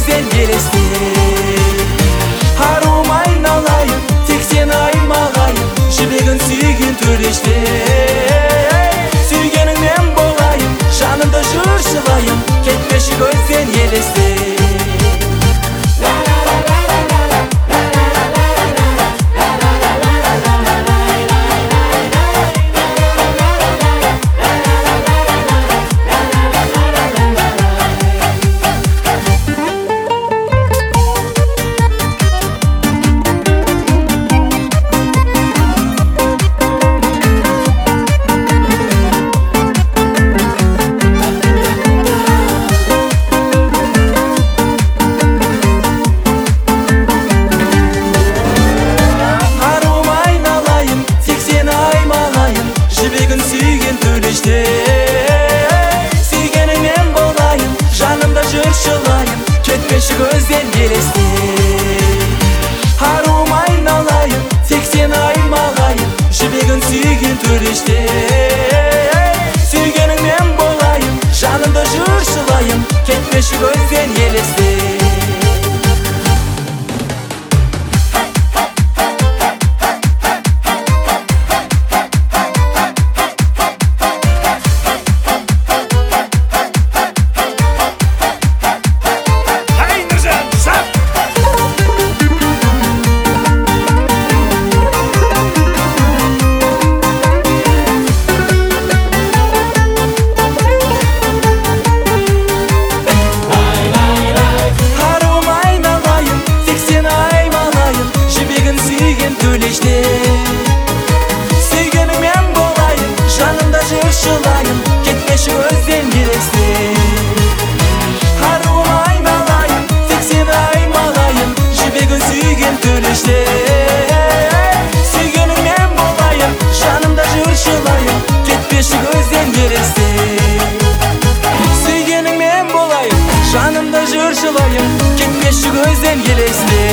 көзден елесті. Арум айналайын, тек сен аймағайын, жібегін сүйген төлешті. Сүйгеніңмен болайын, жанымда жыршылайын, кетпеші көзден елесті. Сүйгеніңмен болайын, жанымда жыршылайын, кетпеші көзден елесті. Арум айналайын, тек сен аймағайын, жібегін сүйген төлешті. Сүйгеніңмен болайын, жанымда жыршылайын, кетпеші көзден елесті. Сүйгеніңмен болайын, жанымда жыршылайын, кетпеші көзден елесті. Арум айналайын, тек сен аймағайын, жібегін сүйген төлешті. Сүйгеніңмен болайын, жанымда жыршылайын, кетпеші көзден елесті. Сүйгеніңмен болайын, жанымда жыршылайын, кетпеші көзден елесті.